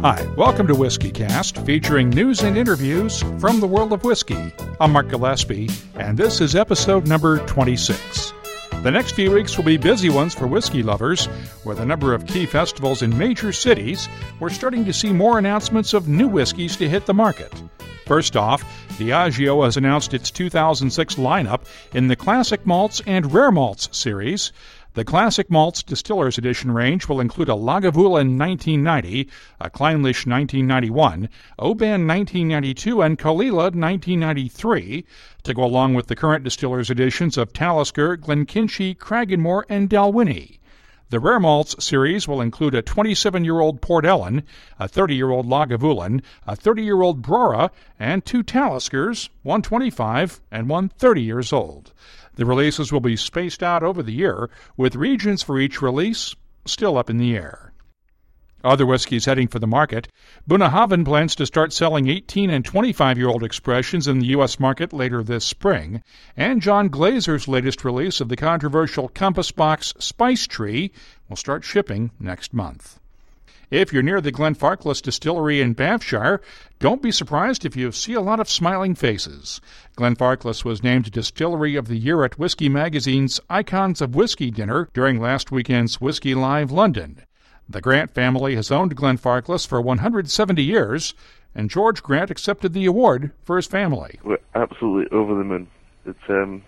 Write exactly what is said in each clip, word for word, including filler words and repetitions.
Hi, welcome to WhiskyCast, featuring news and interviews from the world of whiskey. I'm Mark Gillespie, and this is episode number twenty-six. The next few weeks will be busy ones for whiskey lovers. With a number of key festivals in major cities, we're starting to see more announcements of new whiskeys to hit the market. First off, Diageo has announced its two thousand six lineup in the Classic Malts and Rare Malts series. The Classic Malts Distillers Edition range will include a Lagavulin nineteen ninety, a Clynelish nineteen ninety-one, Oban nineteen ninety-two, and Caol Ila nineteen ninety-three, to go along with the current Distillers Editions of Talisker, Glenkinchie, Cragganmore, and Dalwhinnie. The Rare Malts series will include a twenty-seven-year-old Port Ellen, a thirty-year-old Lagavulin, a thirty-year-old Brora, and two Taliskers, one twenty-five and one thirty years old. The releases will be spaced out over the year, with regions for each release still up in the air. Other whiskeys heading for the market. Bunnahabhain plans to start selling eighteen and twenty-five-year-old expressions in the U S market later this spring, and John Glazer's latest release of the controversial Compass Box Spice Tree will start shipping next month. If you're near the Glenfarclas Distillery in Banffshire, don't be surprised if you see a lot of smiling faces. Glenfarclas was named Distillery of the Year at Whiskey Magazine's Icons of Whiskey dinner during last weekend's Whiskey Live London. The Grant family has owned Glenfarclas for one hundred seventy years, and George Grant accepted the award for his family. We're absolutely over the moon. It's um,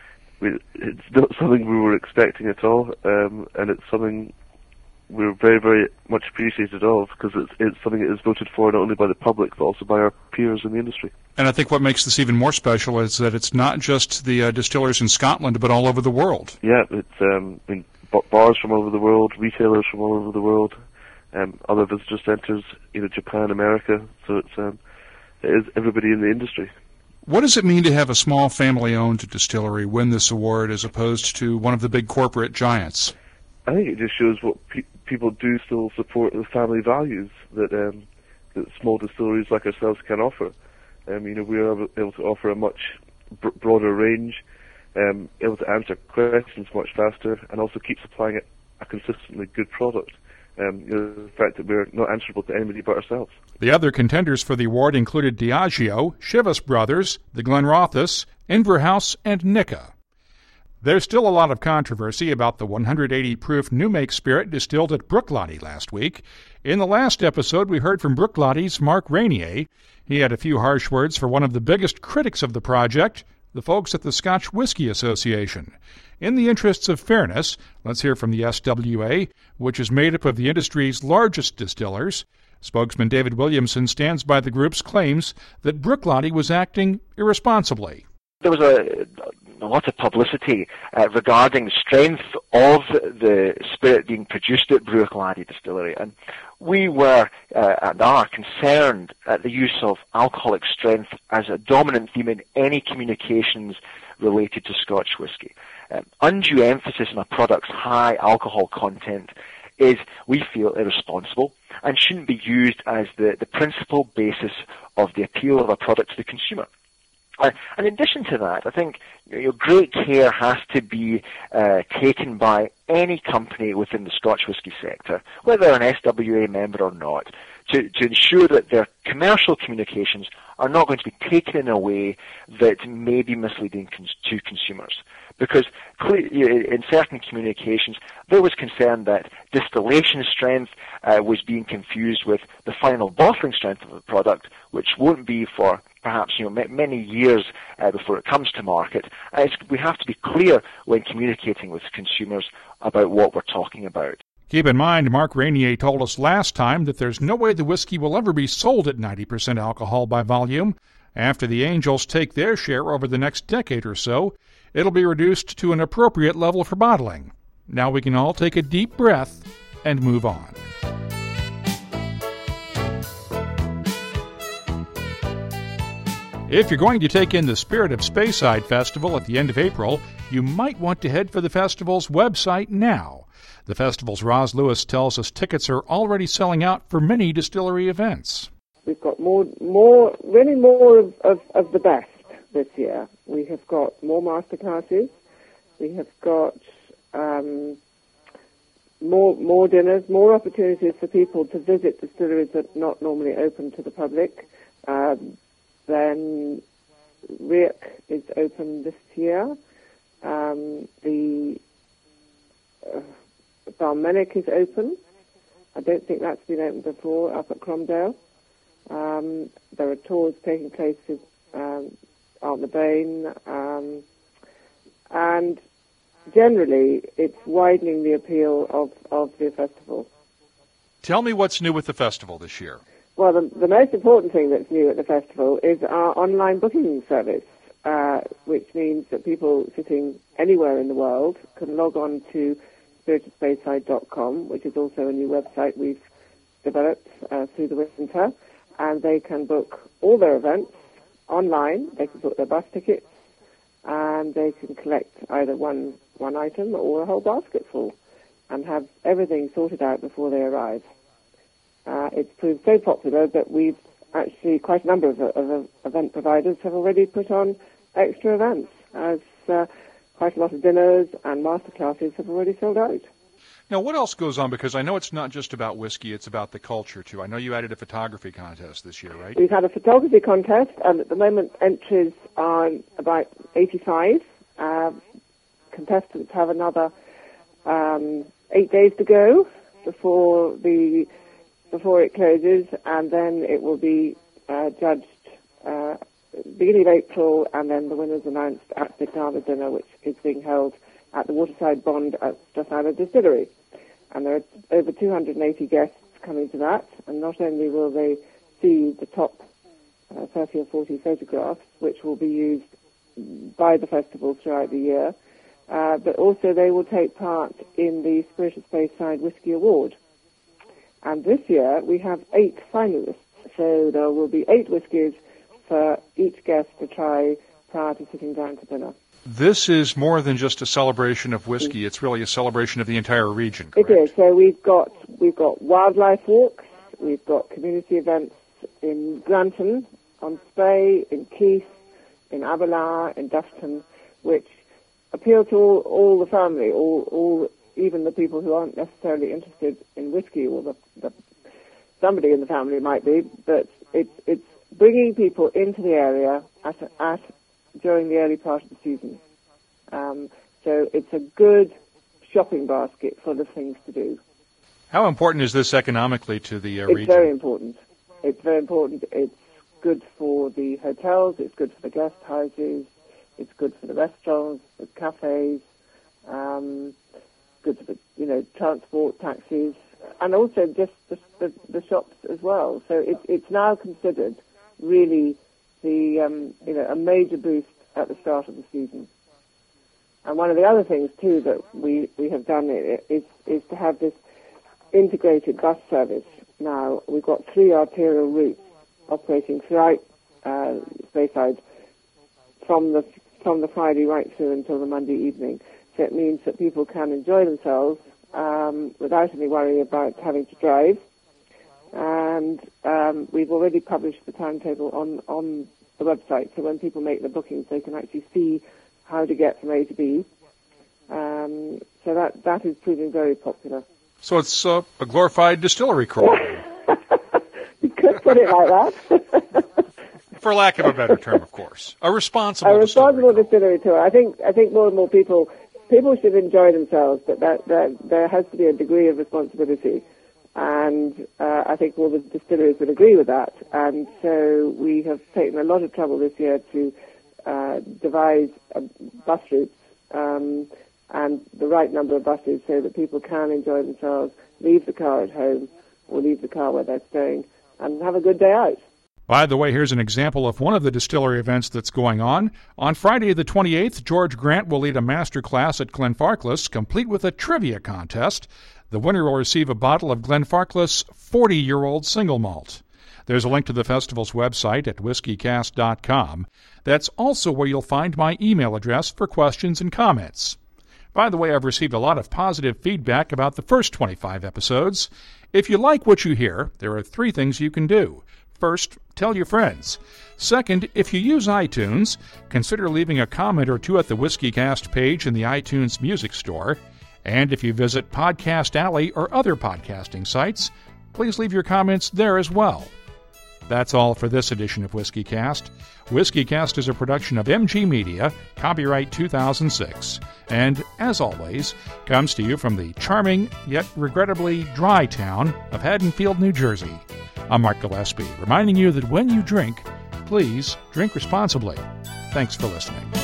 we, it's not something we were expecting at all, um, and it's something we're very, very much appreciated of, because it's, it's something that is voted for not only by the public but also by our peers in the industry. And I think what makes this even more special is that it's not just the uh, distillers in Scotland, but all over the world. Yeah, it's um, I mean, bars from all over the world, retailers from all over the world, um, other visitor centres, you know, Japan, America. So it's um, it is everybody in the industry. What does it mean to have a small family-owned distillery win this award as opposed to one of the big corporate giants? I think it just shows what pe- people do still support the family values that um, that small distilleries like ourselves can offer. Um, you know, we are able to offer a much br- broader range, um, able to answer questions much faster, and also keep supplying a, a consistently good product. Um, you know, the fact that we're not answerable to anybody but ourselves. The other contenders for the award included Diageo, Chivas Brothers, the Glenrothes, Inverhouse, and Nikka. There's still a lot of controversy about the one hundred eighty proof New Make Spirit distilled at Bruichladdich last week. In the last episode, we heard from Bruichladdich Mark Rainier. He had a few harsh words for one of the biggest critics of the project, the folks at the Scotch Whisky Association. In the interests of fairness, let's hear from the S W A, which is made up of the industry's largest distillers. Spokesman David Williamson stands by the group's claims that Bruichladdich was acting irresponsibly. There was a, a lot of publicity uh, regarding the strength of the spirit being produced at Bruichladdich Distillery, and we were uh, and are concerned at the use of alcoholic strength as a dominant theme in any communications related to Scotch whisky. Um, undue emphasis on a product's high alcohol content is, we feel, irresponsible and shouldn't be used as the, the principal basis of the appeal of a product to the consumer. Uh, and in addition to that, I think you know, great care has to be uh, taken by any company within the Scotch whisky sector, whether an S W A member or not, to, to ensure that their commercial communications are not going to be taken in a way that may be misleading cons- to consumers. Because in certain communications, there was concern that distillation strength uh, was being confused with the final bottling strength of the product, which won't be for perhaps you know many years uh, before it comes to market. Uh, it's, we have to be clear when communicating with consumers about what we're talking about. Keep in mind, Mark Rainier told us last time that there's no way the whiskey will ever be sold at ninety percent alcohol by volume. After the Angels take their share over the next decade or so, it'll be reduced to an appropriate level for bottling. Now we can all take a deep breath and move on. If you're going to take in the Spirit of Speyside Festival at the end of April, you might want to head for the festival's website now. The festival's Roz Lewis tells us tickets are already selling out for many distillery events. We've got more, more, really more of, of, of the best this year. We have got more masterclasses. We have got um, more more dinners, more opportunities for people to visit distilleries that are not normally open to the public. Um, then Riach is open this year. Um, the uh, Balmenic is open. I don't think that's been opened before up at Cromdale. Um, there are tours taking place with um, Aunt the Bain, um, and generally it's widening the appeal of, of the festival. Tell me what's new with the festival this year. Well, the, the most important thing that's new at the festival is our online booking service, uh, which means that people sitting anywhere in the world can log on to spirited speyside dot com, which is also a new website we've developed uh, through the winter, and they can book all their events online. They can book their bus tickets, and they can collect either one, one item or a whole basket full, and have everything sorted out before they arrive. Uh, it's proved so popular that we've actually, quite a number of, of event providers have already put on extra events, as uh, quite a lot of dinners and master classes have already sold out. Now, what else goes on? Because I know it's not just about whiskey, it's about the culture, too. I know you added a photography contest this year, right? We've had a photography contest, and at the moment entries are about eighty-five. Uh, contestants have another um, eight days to go before the before it closes, and then it will be uh, judged uh, beginning of April, and then the winners announced at the Gala dinner, which is being held at the Waterside Bond at Strathana Distillery. And there are over two hundred eighty guests coming to that, and not only will they see the top uh, thirty or forty photographs, which will be used by the festival throughout the year, uh, but also they will take part in the Spirited Speyside Whisky Award. And this year we have eight finalists, so there will be eight whiskies for each guest to try prior to sitting down to dinner. This is more than just a celebration of whiskey. It's really a celebration of the entire region, correct? It is. So we've got we've got wildlife walks, we've got community events in Granton, on Spey, in Keith, in Aberlour, in Dufton, which appeal to all, all the family, all, all even the people who aren't necessarily interested in whiskey, or the, the, somebody in the family might be, but it's it's bringing people into the area at at during the early part of the season. Um, so it's a good shopping basket full of things to do. How important is this economically to the uh, it's region? It's very important. It's very important. It's good for the hotels, it's good for the guest houses, it's good for the restaurants, the cafes, um, good for the, you know, transport, taxis, and also just the, the, the shops as well. So it, it's now considered really the um, you know a major boost at the start of the season. And one of the other things too that we, we have done is is to have this integrated bus service. Now we've got three arterial routes operating throughout uh, Speyside from the from the Friday right through until the Monday evening. So it means that people can enjoy themselves um, without any worry about having to drive. And um, we've already published the timetable on, on the website, so when people make the bookings, they can actually see how to get from A to B. Um, so that, that is proving very popular. So it's uh, a glorified distillery crawl. You could put it like that. For lack of a better term, of course. A responsible A responsible distillery, distillery tour. I think I think more and more people people should enjoy themselves, but that, that there has to be a degree of responsibility. And uh, I think all the distilleries would agree with that. And so we have taken a lot of trouble this year to uh, devise uh, bus routes um, and the right number of buses so that people can enjoy themselves, leave the car at home or leave the car where they're staying and have a good day out. By the way, here's an example of one of the distillery events that's going on. On Friday the twenty-eighth, George Grant will lead a master class at Glenfarclas, complete with a trivia contest. The winner will receive a bottle of Glenfarclas forty-year-old single malt. There's a link to the festival's website at whiskey cast dot com. That's also where you'll find my email address for questions and comments. By the way, I've received a lot of positive feedback about the first twenty-five episodes. If you like what you hear, there are three things you can do. First, tell your friends. Second, if you use iTunes, consider leaving a comment or two at the WhiskeyCast page in the iTunes Music Store. And if you visit Podcast Alley or other podcasting sites, please leave your comments there as well. That's all for this edition of WhiskeyCast. WhiskeyCast is a production of M G Media, copyright two thousand six, and, as always, comes to you from the charming, yet regrettably dry town of Haddonfield, New Jersey. I'm Mark Gillespie, reminding you that when you drink, please drink responsibly. Thanks for listening.